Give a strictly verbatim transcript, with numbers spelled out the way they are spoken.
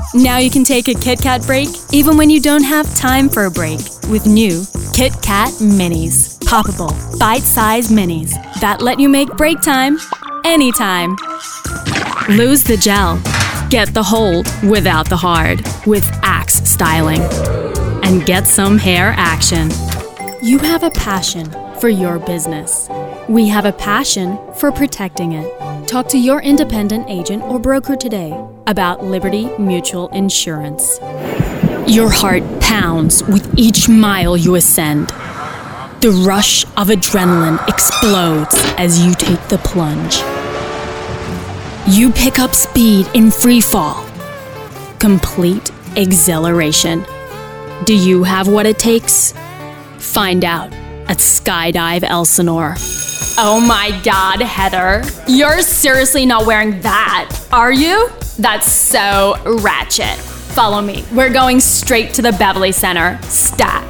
Now you can take a Kit Kat break even when you don't have time for a break with new Kit Kat Minis. Poppable, bite-sized minis that let you make break time anytime. Lose the gel. Get the hold without the hard with Axe styling. And get some hair action. You have a passion for your business. We have a passion for protecting it. Talk to your independent agent or broker today about Liberty Mutual Insurance. Your heart pounds with each mile you ascend. The rush of adrenaline explodes as you take the plunge. You pick up speed in free fall. Complete exhilaration. Do you have what it takes? Find out at Skydive Elsinore. Oh my God, Heather. You're seriously not wearing that, are you? That's so ratchet. Follow me. We're going straight to the Beverly Center. Stat.